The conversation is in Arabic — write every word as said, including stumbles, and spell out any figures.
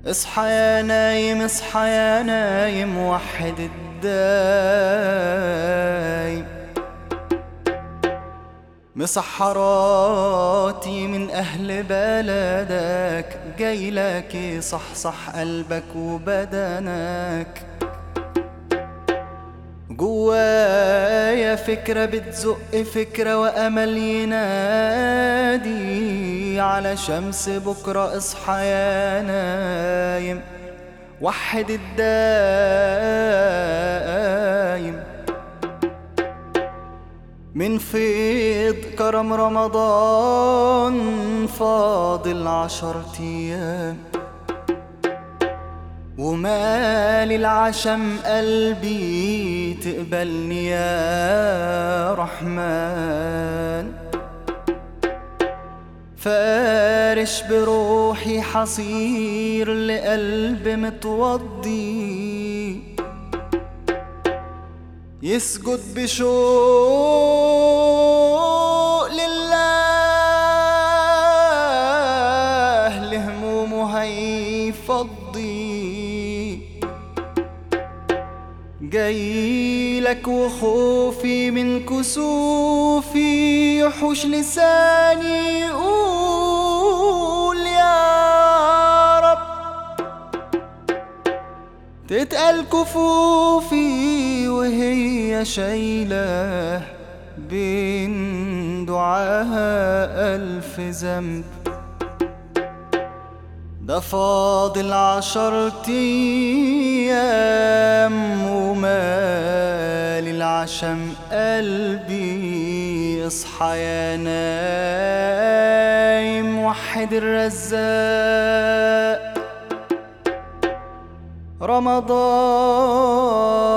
اصحى يا نايم اصحى يا نايم وحد الدايم. مسحراتي من أهل بلدك جايلك يصحصح قلبك وبدنك. جوايا فكرة بتزق فكرة وأمل ينادي على شمس بكرة. اصحى يا نايم وحد الدايم. من فيض كرم رمضان فاضل عشرة ايام، ومال العشم قلبي تقبلني يا رحمن. فارش بروحي حصير لقلب متوضي يسجد بشوق لله لهمومه هيفضي. جايلك وخوفي من كسوفي يحوش لساني يقول يا رب. تتقل كفوفي وهي شايلة بين دعاها ألف ذنب. ده فاضل عشرة ايام ومال العشم قلبي. اصحى يا نايم وحد الرزاق. رمضان